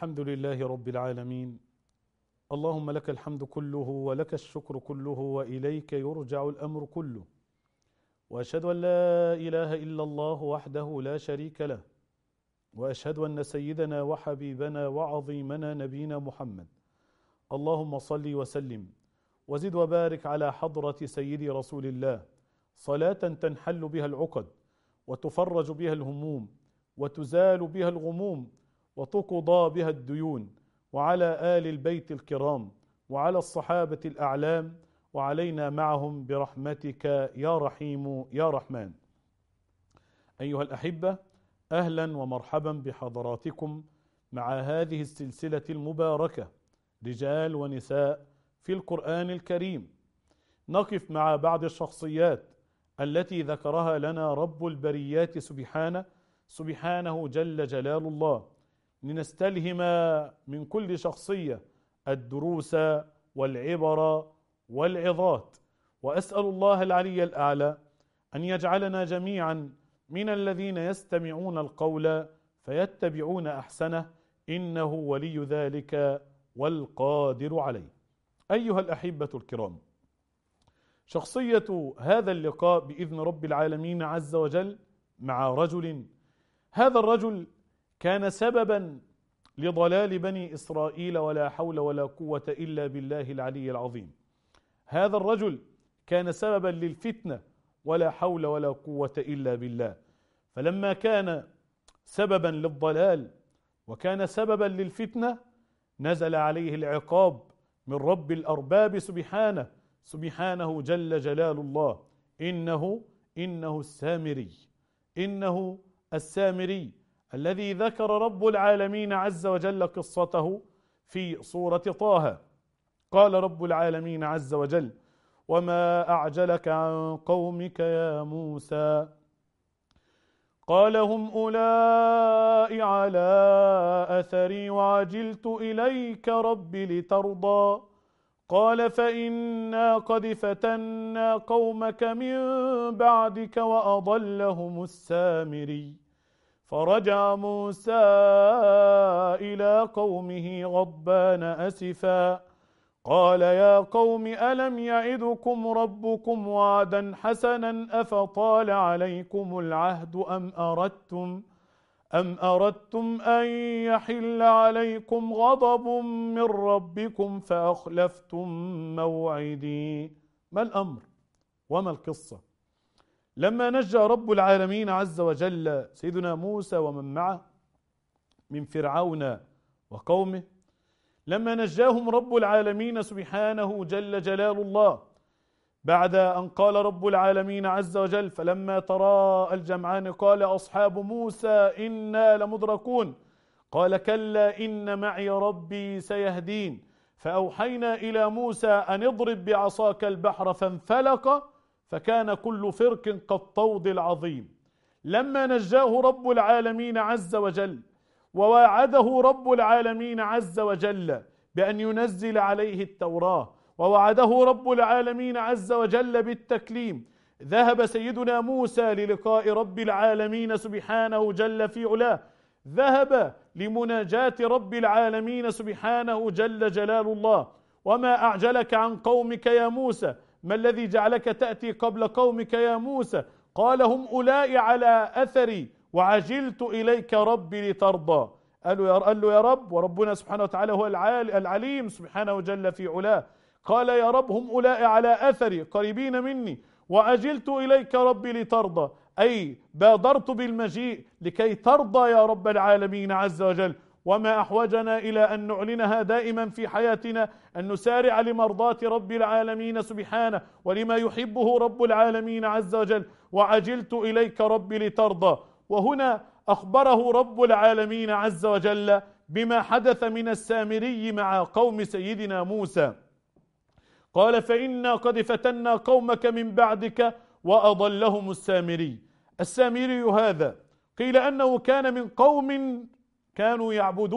الحمد لله رب العالمين. اللهم لك الحمد كله ولك الشكر كله وإليك يرجع الأمر كله، وأشهد أن لا إله إلا الله وحده لا شريك له، وأشهد أن سيدنا وحبيبنا وعظيمنا نبينا محمد. اللهم صل وسلم وزد وبارك على حضرة سيدي رسول الله، صلاة تنحل بها العقد وتفرج بها الهموم وتزال بها الغموم وتقضى بها الديون، وعلى آل البيت الكرام وعلى الصحابة الأعلام وعلينا معهم برحمتك يا رحيم يا رحمن. أيها الأحبة، أهلا ومرحبا بحضراتكم مع هذه السلسلة المباركة رجال ونساء في القرآن الكريم. نقف مع بعض الشخصيات التي ذكرها لنا رب البريات سبحانه جل جلال الله، لنستلهم من كل شخصية الدروس والعبر والعظات. وأسأل الله العلي الأعلى أن يجعلنا جميعا من الذين يستمعون القول فيتبعون أحسنه، إنه ولي ذلك والقادر عليه. أيها الأحبة الكرام، شخصية هذا اللقاء بإذن رب العالمين عز وجل مع رجل، هذا الرجل كان سببا لضلال بني إسرائيل، ولا حول ولا قوة إلا بالله العلي العظيم. هذا الرجل كان سببا للفتنة، ولا حول ولا قوة إلا بالله. فلما كان سببا للضلال وكان سببا للفتنة، نزل عليه العقاب من رب الأرباب سبحانه جل جلال الله. إنه السامري الذي ذكر رب العالمين عز وجل قصته في سورة طه. قال رب العالمين عز وجل: وما أعجلك عن قومك يا موسى؟ قال: هم أولئك على أثري وعجلت إليك رب لترضى. قال: فإنا قد فتنا قومك من بعدك وأضلهم السامري. فرجع موسى إلى قومه غضبان أسفا، قال: يا قوم ألم يعدكم ربكم وعدا حسنا أفطال عليكم العهد أم أردتم أن يحل عليكم غضب من ربكم فأخلفتم موعدي؟ ما الأمر وما القصة؟ لما نجى رب العالمين عز وجل سيدنا موسى ومن معه من فرعون وقومه، لما نجاهم رب العالمين سبحانه جل جلال الله، بعد أن قال رب العالمين عز وجل: فلما تراءى الجمعان قال أصحاب موسى إنا لمدركون، قال: كلا إن معي ربي سيهدين. فأوحينا إلى موسى أن اضرب بعصاك البحر فانفلق فكان كل فرق كالطود العظيم. لما نجاه رب العالمين عز وجل ووعده رب العالمين عز وجل بأن ينزل عليه التوراة، ووعده رب العالمين عز وجل بالتكليم، ذهب سيدنا موسى للقاء رب العالمين سبحانه جل في علاه، ذهب لمناجاة رب العالمين سبحانه جل جلال الله. وما أعجلك عن قومك يا موسى؟ ما الذي جعلك تأتي قبل قومك يا موسى؟ قال: هم أولئك على أثري وعجلت إليك ربي لترضى. قال له: يا رب، وربنا سبحانه وتعالى هو العليم سبحانه جل في علاه، قال: يا رب هم أولئك على أثري قريبين مني، وعجلت إليك ربي لترضى، أي بادرت بالمجيء لكي ترضى يا رب العالمين عز وجل. وما أحوجنا إلى أن نعلنها دائما في حياتنا، أن نسارع لمرضاة رب العالمين سبحانه ولما يحبه رب العالمين عز وجل. وعجلت إليك ربي لترضى. وهنا أخبره رب العالمين عز وجل بما حدث من السامري مع قوم سيدنا موسى. قال: فإنا قد فتنا قومك من بعدك وأضلهم السامري. السامري هذا قيل أنه كان من قوم كانوا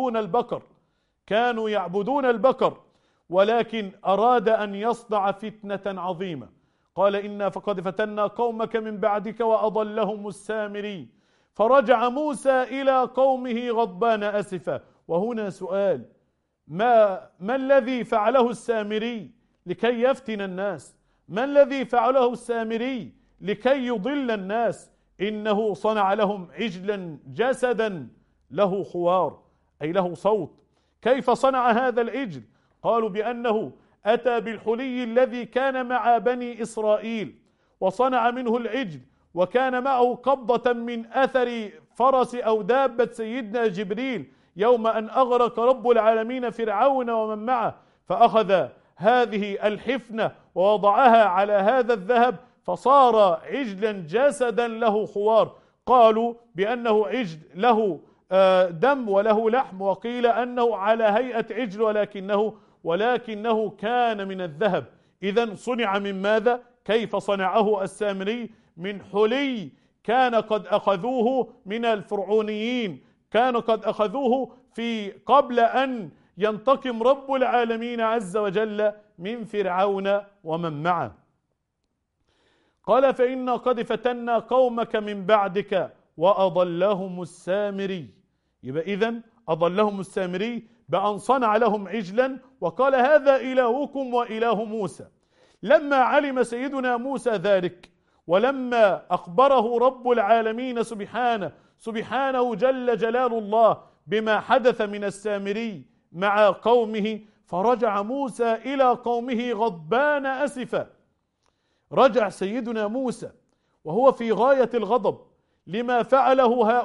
يعبدون البقر، ولكن أراد أن يصنع فتنة عظيمة. قال: إنا فقد فتنا قومك من بعدك وأضلهم السامري. فرجع موسى إلى قومه غضبان أسفا. وهنا سؤال: ما الذي فعله السامري لكي يفتن الناس؟ ما الذي فعله السامري لكي يضل الناس؟ إنه صنع لهم عجلا جسدا له خوار، أي له صوت. كيف صنع هذا العجل؟ قالوا بأنه أتى بالحلي الذي كان مع بني إسرائيل وصنع منه العجل، وكان معه قبضة من أثر فرس أو دابة سيدنا جبريل يوم أن أغرق رب العالمين فرعون ومن معه، فأخذ هذه الحفنة ووضعها على هذا الذهب فصار عجلا جسدا له خوار. قالوا بأنه عجل له دم وله لحم، وقيل أنه على هيئة عجل ولكنه كان من الذهب. إذن صنع من ماذا؟ كيف صنعه السامري؟ من حلي كان قد أخذوه من الفرعونيين، كانوا قد أخذوه قبل أن ينتقم رب العالمين عز وجل من فرعون ومن معه. قال: فإنا قد فتنا قومك من بعدك وأضلهم السامري. يبقى إذن أضلهم السامري بأن صنع لهم عجلا وقال: هذا إلهكم وإله موسى. لما علم سيدنا موسى ذلك، ولما أخبره رب العالمين سبحانه جل جلال الله بما حدث من السامري مع قومه، فرجع موسى إلى قومه غضبان أسفا. رجع سيدنا موسى وهو في غاية الغضب لما فعله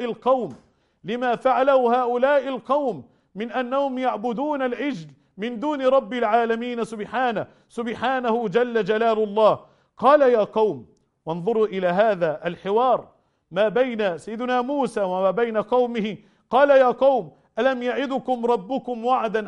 هؤلاء القوم من أنهم يعبدون العجل من دون رب العالمين سبحانه جل جلال الله. قال: يا قوم، وانظروا إلى هذا الحوار ما بين سيدنا موسى وما بين قومه. قال: يا قوم، ألم يعدكم ربكم وعدا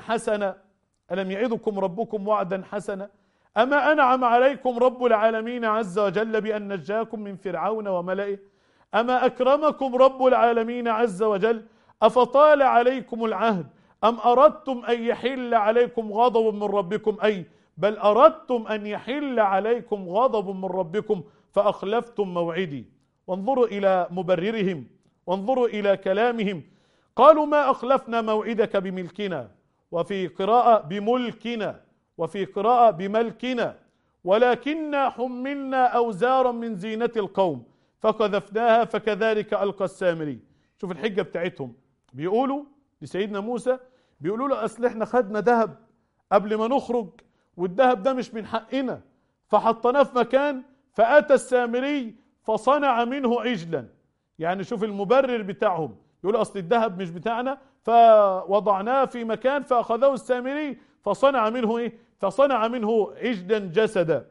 حسنا؟ أما أنعم عليكم رب العالمين عز وجل بأن نجاكم من فرعون وملئه؟ أما أكرمكم رب العالمين عز وجل؟ أفطال عليكم العهد؟ أم أردتم أن يحل عليكم غضب من ربكم؟ بل أردتم أن يحل عليكم غضب من ربكم فأخلفتم موعدي. وانظروا إلى مبررهم، وانظروا إلى كلامهم. قالوا: ما أخلفنا موعدك بملكنا، وفي قراءة بملكنا، وفي قراءة بملكنا، ولكننا حملنا أوزارا من زينة القوم فقذفناها فكذلك ألقى السامري. شوف الحجة بتاعتهم، بيقولوا لسيدنا موسى، بيقولوا له: أصل احنا خدنا ذهب قبل ما نخرج، والذهب ده مش من حقنا، فحطناه في مكان، فأتى السامري فصنع منه عجلا. يعني شوف المبرر بتاعهم، يقول: أصل الذهب مش بتاعنا فوضعناه في مكان فأخذه السامري فصنع منه فصنع منه عجلا جسدا.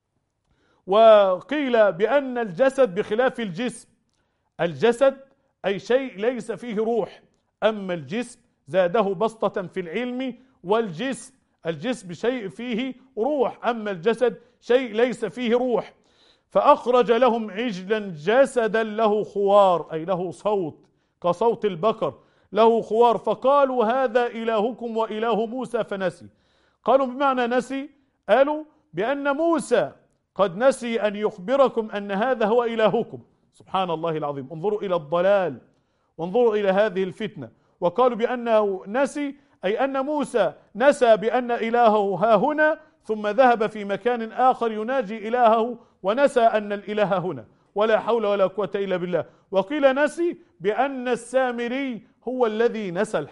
وقيل بأن الجسد بخلاف الجسم. الجسد أي شيء ليس فيه روح، أما الجسم زاده بسطة في العلم، الجسم شيء فيه روح، أما الجسد شيء ليس فيه روح. فأخرج لهم عجلا جسدا له خوار، أي له صوت كصوت البقر، له خوار. فقالوا: هذا إلهكم وإله موسى فنسي. قالوا بمعنى نسي، قالوا بأن موسى قد نسي أن يخبركم أن هذا هو إلهكم. سبحان الله العظيم. انظروا إلى الضلال، وانظروا إلى هذه الفتنة. وقالوا بأنه نسي، أي أن موسى نسى بأن إلهه ها هنا، ثم ذهب في مكان آخر يناجي إلهه ونسى أن الإله هنا، ولا حول ولا قوة إلا بالله. وقيل نسي بأن السامري هو الذي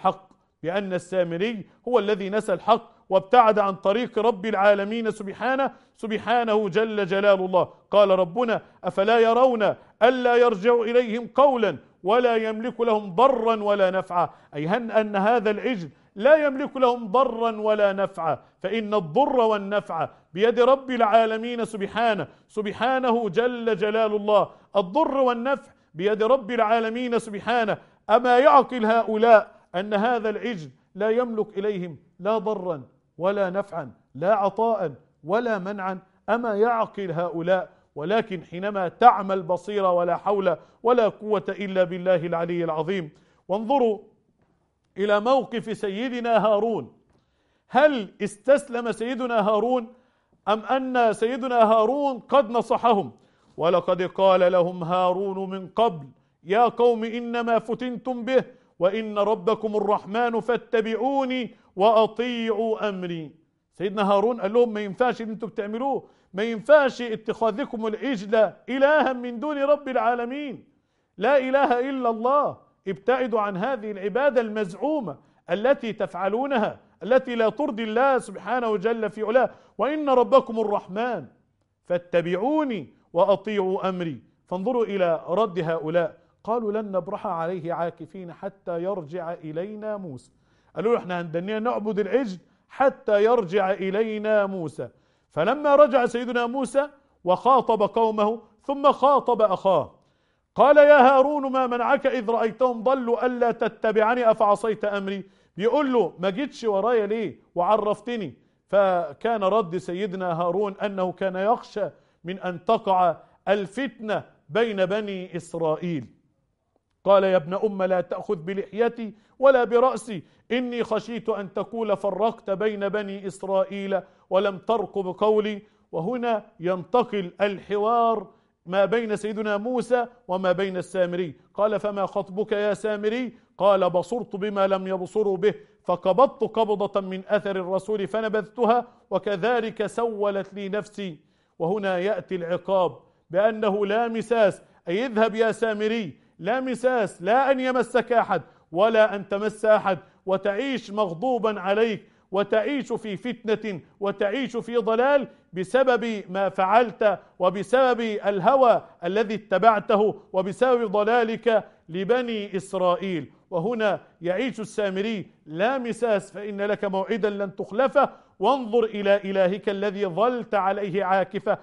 نسى الحق وابتعد عن طريق رب العالمين سبحانه جل جلال الله. قال ربنا: أفلا يرون ألا يرجع إليهم قولا ولا يملك لهم ضرا ولا نفعا. أي أن هذا العجل لا يملك لهم ضرا ولا نفعا، فإن الضر والنفع بيد رب العالمين سبحانه جل جلال الله. الضر والنفع بيد رب العالمين سبحانه. أما يعقل هؤلاء أن هذا العجل لا يملك إليهم لا ضرا ولا نفعا، لا عطاء ولا منعا؟ أما يعقل هؤلاء؟ ولكن حينما تعمى البصيرة ولا حول ولا قوة إلا بالله العلي العظيم. وانظروا إلى موقف سيدنا هارون. هل استسلم سيدنا هارون، أم أن سيدنا هارون قد نصحهم؟ ولقد قال لهم هارون من قبل: يا قوم إنما فتنتم به وإن ربكم الرحمن فاتبعوني وأطيعوا أمري. سيدنا هارون قال لهم ما ينفعش اللي انتم بتعملوه، ما ينفعش اتخاذكم العجل إلها من دون رب العالمين، لا إله إلا الله، ابتعدوا عن هذه العبادة المزعومة التي تفعلونها، التي لا ترضي الله سبحانه وجل في علاه. وإن ربكم الرحمن فاتبعوني وأطيعوا أمري. فانظروا إلى رد هؤلاء، قالوا لن نبرح عليه عاكفين حتى يرجع إلينا موسى. قالوا له احنا هندنينا نعبد العجل حتى يرجع إلينا موسى. فلما رجع سيدنا موسى وخاطب قومه ثم خاطب أخاه قال يا هارون ما منعك إذ رأيتهم ضلوا ألا تتبعني أفعصيت أمري. بيقول له ما جيتش ورايا ليه وعرفتني؟ فكان رد سيدنا هارون أنه كان يخشى من أن تقع الفتنة بين بني إسرائيل. قال يا ابن أم لا تأخذ بلحيتي ولا برأسي إني خشيت أن تقول فرقت بين بني إسرائيل ولم ترقب قولي. وهنا ينتقل الحوار ما بين سيدنا موسى وما بين السامري. قال فما خطبك يا سامري؟ قال بصرت بما لم يبصروا به فقبضت قبضة من أثر الرسول فنبذتها وكذلك سولت لي نفسي. وهنا يأتي العقاب بأنه لا مساس، أي اذهب يا سامري، لا مساس، لا أن يمسك أحد ولا أن تمس أحد وتعيش مغضوبا عليك وتعيش في فتنة وتعيش في ضلال بسبب ما فعلت وبسبب الهوى الذي اتبعته وبسبب ضلالك لبني إسرائيل. وهنا يعيش السامري لا مساس فإن لك موعدا لن تخلفه وانظر إلى إلهك الذي ظلت عليه عاكفة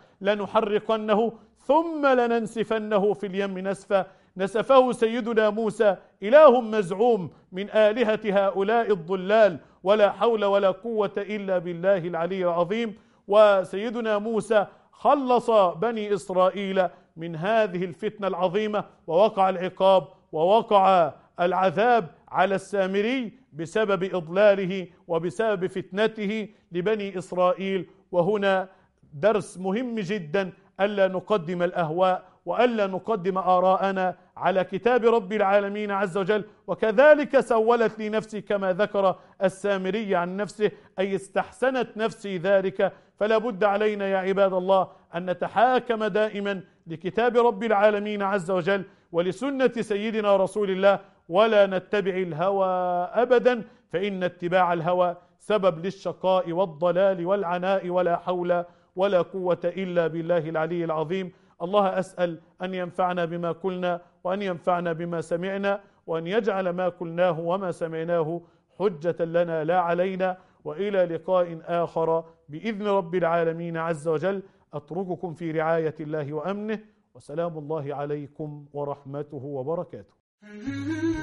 لنحرقنه ثم لننسفنه في اليم نسفا. نسفه سيدنا موسى إله مزعوم من آلهة هؤلاء الضلال، ولا حول ولا قوة إلا بالله العلي العظيم. وسيدنا موسى خلص بني إسرائيل من هذه الفتنة العظيمة، ووقع العقاب ووقع العذاب على السامري بسبب إضلاله وبسبب فتنته لبني إسرائيل. وهنا درس مهم جدا، ألا نقدم الأهواء وألا نقدم آراءنا على كتاب رب العالمين عز وجل. وكذلك سولت لي نفسي كما ذكر السامري عن نفسه، أي استحسنت نفسي ذلك. فلا بد علينا يا عباد الله أن نتحاكم دائما لكتاب رب العالمين عز وجل ولسنة سيدنا رسول الله، ولا نتبع الهوى أبدا، فإن اتباع الهوى سبب للشقاء والضلال والعناء، ولا حول ولا قوة إلا بالله العلي العظيم. الله أسأل أن ينفعنا بما قلنا وأن ينفعنا بما سمعنا، وأن يجعل ما قلناه وما سمعناه حجة لنا لا علينا. وإلى لقاء آخر بإذن رب العالمين عز وجل. أترككم في رعاية الله وأمنه، وسلام الله عليكم ورحمته وبركاته.